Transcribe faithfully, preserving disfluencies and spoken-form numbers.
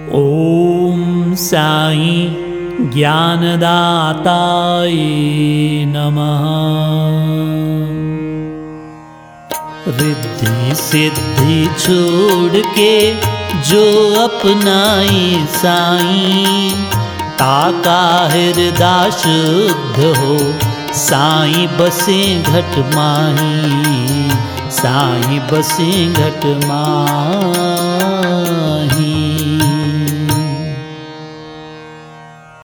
ओम साईं ज्ञानदाताय नमः। रिद्धि सिद्धि छोड़ के जो अपनाए साईं, ताका हृदय शुद्ध हो साईं बसे घट माही, साईं बसे घट माही।